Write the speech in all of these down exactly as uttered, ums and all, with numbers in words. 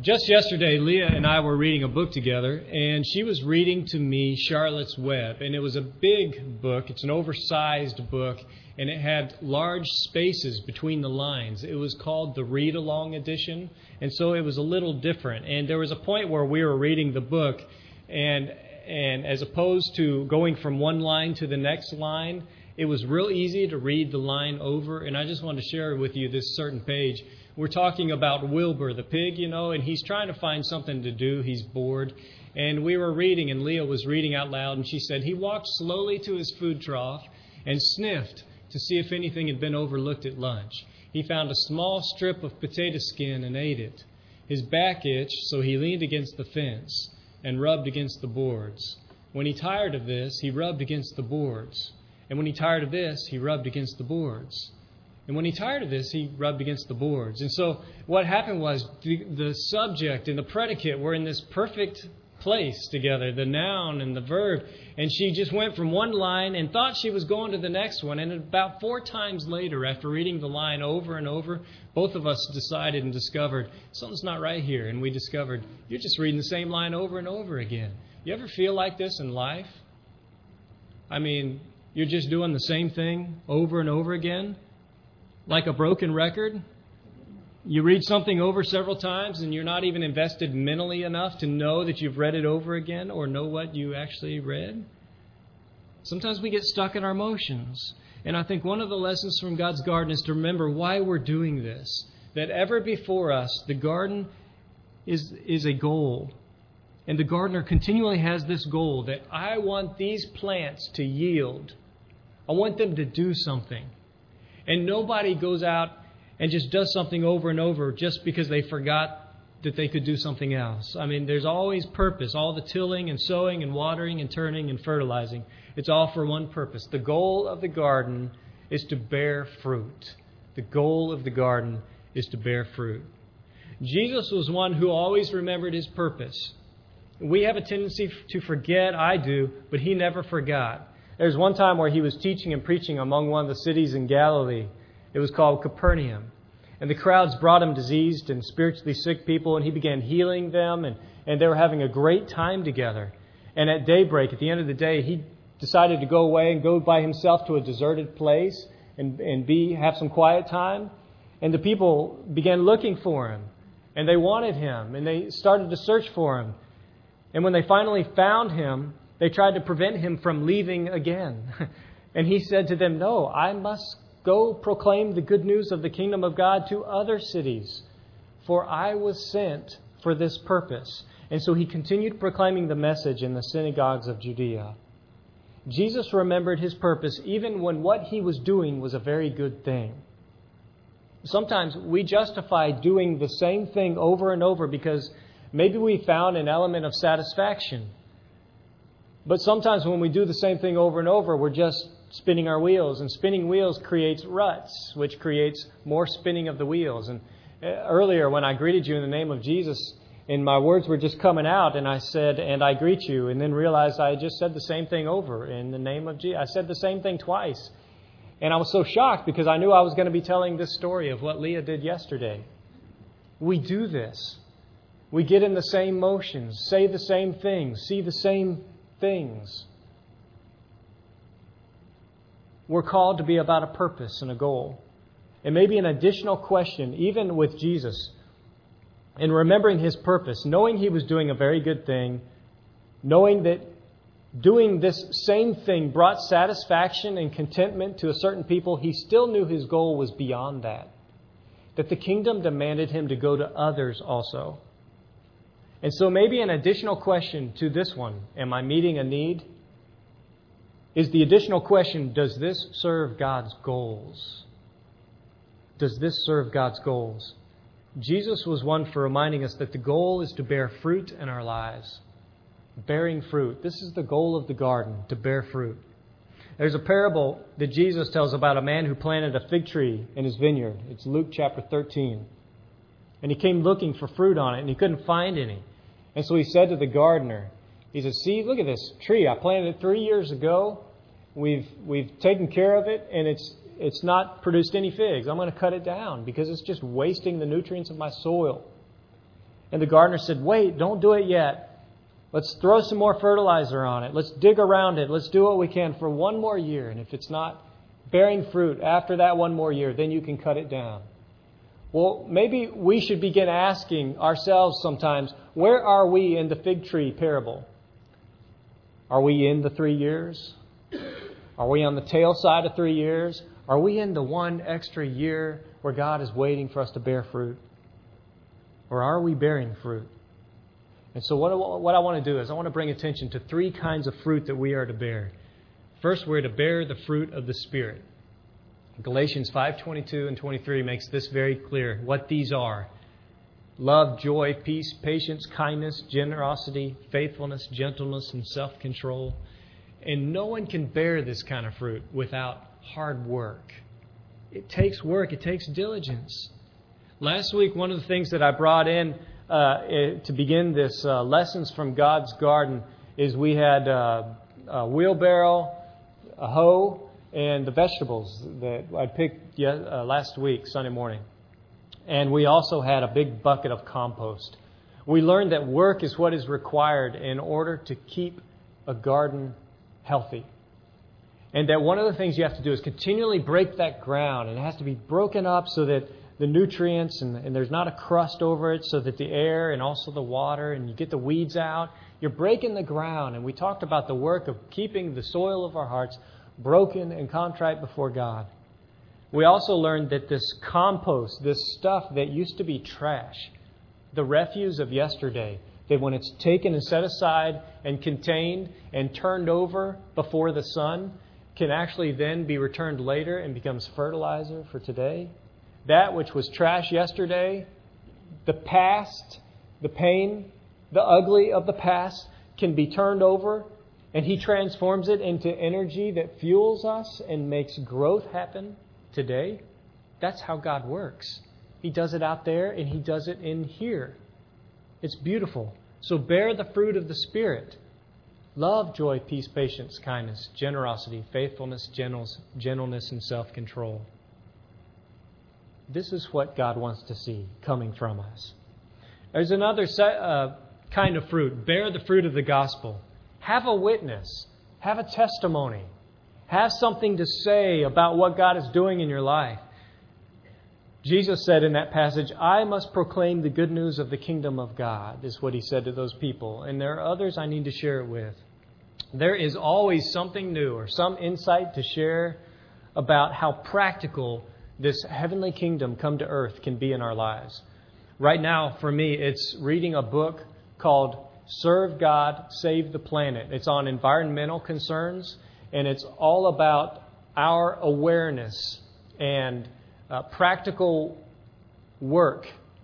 Just yesterday, Leah and I were reading a book together, and she was reading to me Charlotte's Web. And it was a big book. It's an oversized book, and it had large spaces between the lines. It was called the read-along edition, and so it was a little different. And there was a point where we were reading the book, and and as opposed to going from one line to the next line, it was real easy to read the line over. And I just wanted to share with you this certain page. We're talking about Wilbur the pig, you know, and he's trying to find something to do. He's bored. And we were reading, and Leah was reading out loud, and she said he walked slowly to his food trough and sniffed to see if anything had been overlooked at lunch. He found a small strip of potato skin and ate it. His back itched, so he leaned against the fence and rubbed against the boards. When he tired of this, he rubbed against the boards. And when he tired of this, he rubbed against the boards. And when he tired of this, he rubbed against the boards. And so what happened was the, the subject and the predicate were in this perfect place together, the noun and the verb. And she just went from one line and thought she was going to the next one. And about four times later, after reading the line over and over, both of us decided and discovered something's not right here. And we discovered you're just reading the same line over and over again. You ever feel like this in life? I mean, you're just doing the same thing over and over again? Like a broken record? You read something over several times and you're not even invested mentally enough to know that you've read it over again or know what you actually read. Sometimes we get stuck in our emotions. And I think one of the lessons from God's garden is to remember why we're doing this. That ever before us, the garden is, is a goal. And the gardener continually has this goal that I want these plants to yield. I want them to do something. And nobody goes out and just does something over and over just because they forgot that they could do something else. I mean, there's always purpose. All the tilling and sowing and watering and turning and fertilizing. It's all for one purpose. The goal of the garden is to bear fruit. The goal of the garden is to bear fruit. Jesus was one who always remembered his purpose. We have a tendency to forget. I do, but he never forgot. There was one time where he was teaching and preaching among one of the cities in Galilee. It was called Capernaum. And the crowds brought him diseased and spiritually sick people, and he began healing them, and, and they were having a great time together. And at daybreak, at the end of the day, he decided to go away and go by himself to a deserted place and, and be have some quiet time. And the people began looking for him, and they wanted him, and they started to search for him. And when they finally found him, they tried to prevent him from leaving again. And he said to them, no, I must go proclaim the good news of the kingdom of God to other cities, for I was sent for this purpose. And so he continued proclaiming the message in the synagogues of Judea. Jesus remembered his purpose even when what he was doing was a very good thing. Sometimes we justify doing the same thing over and over because maybe we found an element of satisfaction. But sometimes when we do the same thing over and over, we're just spinning our wheels. And spinning wheels creates ruts, which creates more spinning of the wheels. And earlier when I greeted you in the name of Jesus, and my words were just coming out, and I said, and I greet you, and then realized I just said the same thing over in the name of Jesus. I said the same thing twice. And I was so shocked because I knew I was going to be telling this story of what Leah did yesterday. We do this. We get in the same motions, say the same things, see the same things. We're called to be about a purpose and a goal. And maybe an additional question, even with Jesus, in remembering his purpose, knowing he was doing a very good thing, knowing that doing this same thing brought satisfaction and contentment to a certain people, he still knew his goal was beyond that. That the kingdom demanded him to go to others also. And so maybe an additional question to this one, am I meeting a need? Is the additional question, does this serve God's goals? Does this serve God's goals? Jesus was one for reminding us that the goal is to bear fruit in our lives. Bearing fruit. This is the goal of the garden, to bear fruit. There's a parable that Jesus tells about a man who planted a fig tree in his vineyard. It's Luke chapter thirteen. And he came looking for fruit on it, and he couldn't find any. And so he said to the gardener, he said, see, look at this tree. I planted it three years ago. We've we've taken care of it, and it's it's not produced any figs. I'm going to cut it down because it's just wasting the nutrients of my soil. And the gardener said, wait, don't do it yet. Let's throw some more fertilizer on it. Let's dig around it. Let's do what we can for one more year. And if it's not bearing fruit after that one more year, then you can cut it down. Well, maybe we should begin asking ourselves sometimes, where are we in the fig tree parable? Are we in the three years? Are we on the tail side of three years? Are we in the one extra year where God is waiting for us to bear fruit? Or are we bearing fruit? And so what, what I want to do is I want to bring attention to three kinds of fruit that we are to bear. First, we're to bear the fruit of the Spirit. Galatians five twenty-two and twenty-three makes this very clear, what these are. Love, joy, peace, patience, kindness, generosity, faithfulness, gentleness, and self-control. And no one can bear this kind of fruit without hard work. It takes work. It takes diligence. Last week, one of the things that I brought in uh, to begin this uh, Lessons from God's Garden is we had uh, a wheelbarrow, a hoe, and the vegetables that I picked uh, last week, Sunday morning. And we also had a big bucket of compost. We learned that work is what is required in order to keep a garden healthy. And that one of the things you have to do is continually break that ground. And it has to be broken up so that the nutrients and, and there's not a crust over it, so that the air and also the water, and you get the weeds out. You're breaking the ground. And we talked about the work of keeping the soil of our hearts broken and contrite before God. We also learned that this compost, this stuff that used to be trash, the refuse of yesterday, that when it's taken and set aside and contained and turned over before the sun, can actually then be returned later and becomes fertilizer for today. That which was trash yesterday, the past, the pain, the ugly of the past, can be turned over, and He transforms it into energy that fuels us and makes growth happen today. That's how God works. He does it out there, and He does it in here. It's beautiful. So bear the fruit of the Spirit. Love, joy, peace, patience, kindness, generosity, faithfulness, gentleness, and self-control. This is what God wants to see coming from us. There's another set, uh, kind of fruit. Bear the fruit of the gospel. Have a witness. Have a testimony. Have something to say about what God is doing in your life. Jesus said in that passage, I must proclaim the good news of the kingdom of God, is what He said to those people. And there are others I need to share it with. There is always something new or some insight to share about how practical this heavenly kingdom come to earth can be in our lives. Right now, for me, it's reading a book called Serve God, Save the Planet. It's on environmental concerns, and it's all about our awareness and uh, practical work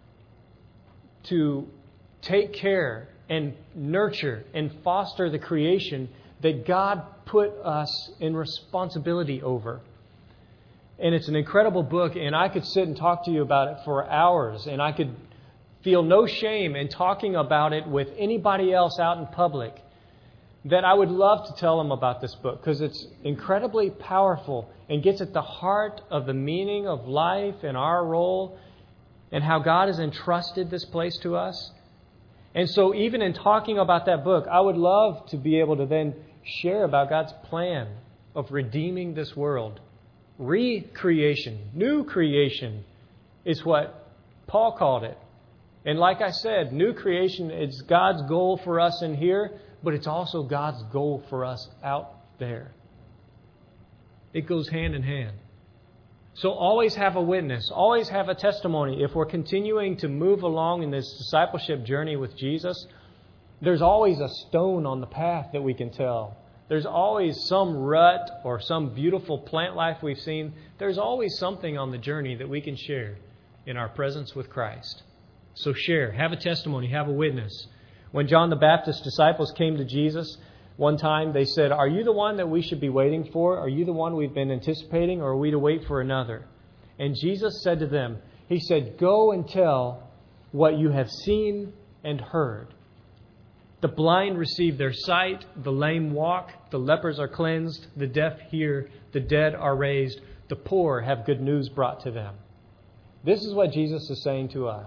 to take care and nurture and foster the creation that God put us in responsibility over. And it's an incredible book, and I could sit and talk to you about it for hours, and I could feel no shame in talking about it with anybody else out in public. That I would love to tell them about this book, because it's incredibly powerful and gets at the heart of the meaning of life and our role and how God has entrusted this place to us. And so even in talking about that book, I would love to be able to then share about God's plan of redeeming this world. Recreation, new creation is what Paul called it. And like I said, new creation is God's goal for us in here, but it's also God's goal for us out there. It goes hand in hand. So always have a witness, always have a testimony. If we're continuing to move along in this discipleship journey with Jesus, there's always a stone on the path that we can tell. There's always some rut or some beautiful plant life we've seen. There's always something on the journey that we can share in our presence with Christ. So share, have a testimony, have a witness. When John the Baptist's disciples came to Jesus one time, they said, are you the one that we should be waiting for? Are you the one we've been anticipating, or are we to wait for another? And Jesus said to them, He said, go and tell what you have seen and heard. The blind receive their sight, the lame walk, the lepers are cleansed, the deaf hear, the dead are raised, the poor have good news brought to them. This is what Jesus is saying to us.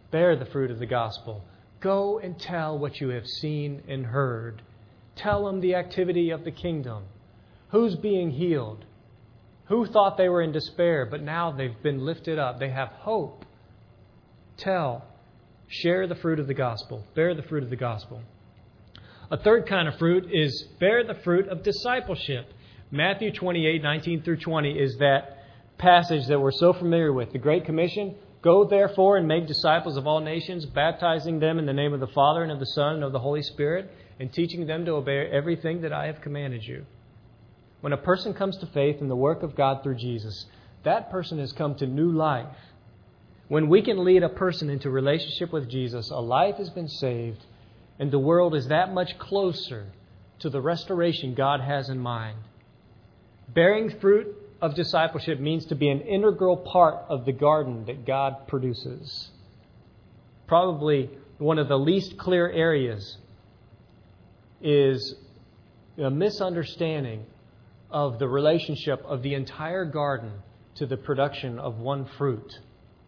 Bear the fruit of the gospel. Go and tell what you have seen and heard. Tell them the activity of the kingdom. Who's being healed? Who thought they were in despair, but now they've been lifted up. They have hope. Tell. Share the fruit of the gospel. Bear the fruit of the gospel. A third kind of fruit is bear the fruit of discipleship. Matthew twenty-eight, nineteen through twenty is that passage that we're so familiar with. The Great Commission, go therefore and make disciples of all nations, baptizing them in the name of the Father and of the Son and of the Holy Spirit, and teaching them to obey everything that I have commanded you. When a person comes to faith in the work of God through Jesus, that person has come to new life. When we can lead a person into relationship with Jesus, a life has been saved, and the world is that much closer to the restoration God has in mind. Bearing fruit of discipleship means to be an integral part of the garden that God produces. Probably one of the least clear areas is a misunderstanding of the relationship of the entire garden to the production of one fruit.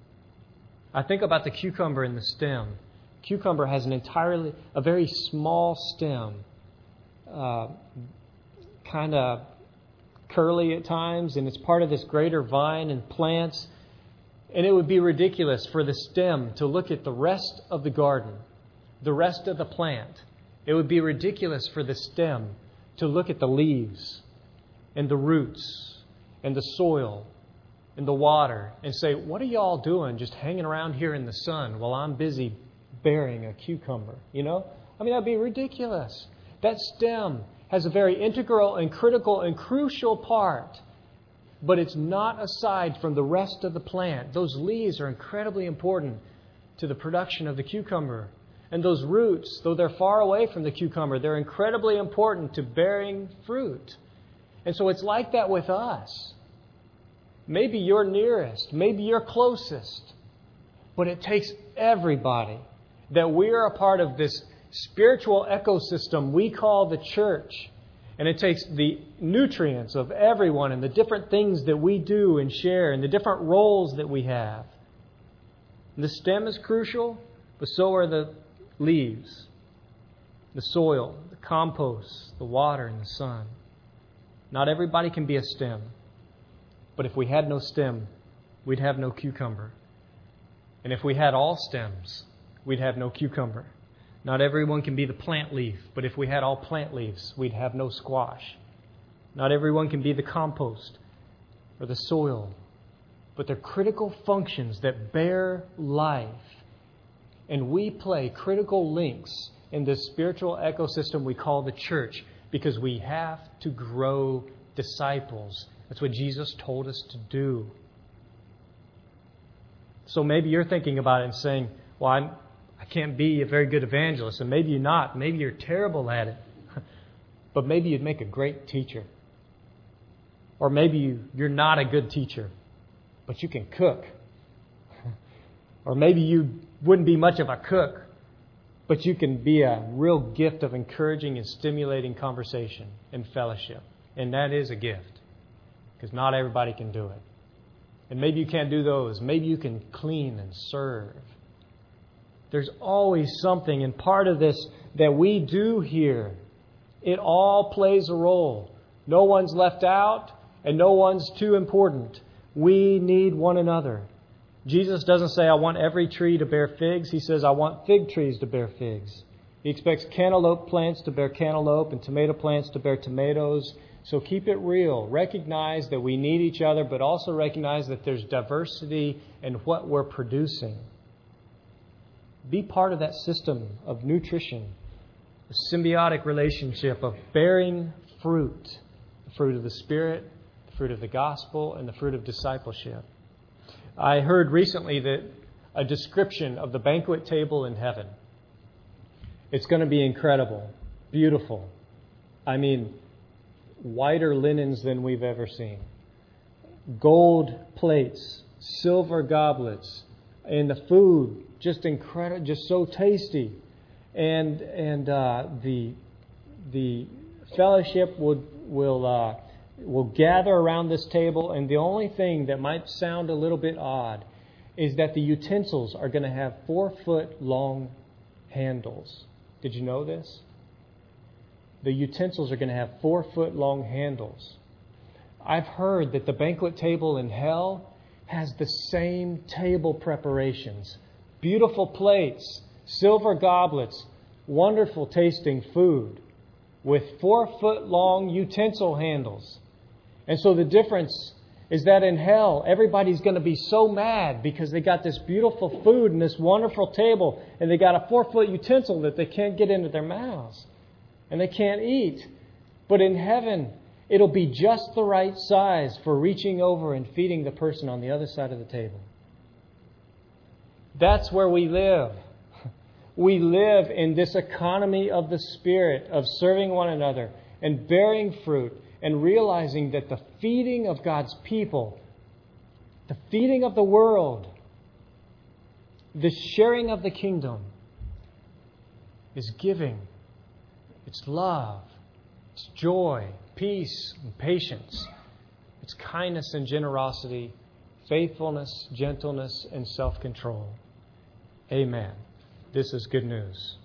I think about the cucumber in the stem. Cucumber has an entirely, a very small stem, uh, kind of curly at times, and it's part of this greater vine and plants. And it would be ridiculous for the stem to look at the rest of the garden, the rest of the plant. It would be ridiculous for the stem to look at the leaves and the roots and the soil and the water and say, what are y'all doing just hanging around here in the sun while I'm busy bearing a cucumber? You know? I mean, that'd be ridiculous. That stem has a very integral and critical and crucial part, but it's not aside from the rest of the plant. Those leaves are incredibly important to the production of the cucumber. And those roots, though they're far away from the cucumber, they're incredibly important to bearing fruit. And so it's like that with us. Maybe you're nearest, maybe you're closest, but it takes everybody that we are a part of this spiritual ecosystem we call the church. And it takes the nutrients of everyone and the different things that we do and share and the different roles that we have. And the stem is crucial, but so are the leaves, the soil, the compost, the water, and the sun. Not everybody can be a stem. But if we had no stem, we'd have no cucumber. And if we had all stems, we'd have no cucumber. Not everyone can be the plant leaf, but if we had all plant leaves, we'd have no squash. Not everyone can be the compost or the soil, but they're critical functions that bear life. And we play critical links in this spiritual ecosystem we call the church because we have to grow disciples. That's what Jesus told us to do. So maybe you're thinking about it and saying, well, I'm I can't be a very good evangelist. And maybe you're not. Maybe you're terrible at it. But maybe you'd make a great teacher. Or maybe you, you're not a good teacher, but you can cook. Or maybe you wouldn't be much of a cook, but you can be a real gift of encouraging and stimulating conversation and fellowship. And that is a gift, because not everybody can do it. And maybe you can't do those. Maybe you can clean and serve. There's always something, and part of this that we do here, it all plays a role. No one's left out, and no one's too important. We need one another. Jesus doesn't say, I want every tree to bear figs. He says, I want fig trees to bear figs. He expects cantaloupe plants to bear cantaloupe and tomato plants to bear tomatoes. So keep it real. Recognize that we need each other, but also recognize that there's diversity in what we're producing. Be part of that system of nutrition, a symbiotic relationship of bearing fruit, the fruit of the Spirit, the fruit of the gospel, and the fruit of discipleship. I heard recently that a description of the banquet table in heaven. It's going to be incredible, beautiful. I mean, whiter linens than we've ever seen. Gold plates, silver goblets, and the food just incredible, just so tasty, and and uh, the the fellowship would will uh, will gather around this table, and the only thing that might sound a little bit odd is that the utensils are going to have four-foot long handles. Did you know this? The utensils are going to have four-foot long handles. I've heard that the banquet table in hell has the same table preparations. Beautiful plates, silver goblets, wonderful tasting food with four-foot long utensil handles. And so the difference is that in hell, everybody's going to be so mad because they got this beautiful food and this wonderful table, and they got a four-foot utensil that they can't get into their mouths, and they can't eat. But in heaven, it'll be just the right size for reaching over and feeding the person on the other side of the table. That's where we live. We live in this economy of the Spirit, of serving one another and bearing fruit, and realizing that the feeding of God's people, the feeding of the world, the sharing of the kingdom is giving. It's love. It's joy, peace, and patience. It's kindness and generosity, faithfulness, gentleness, and self-control. Amen. This is good news.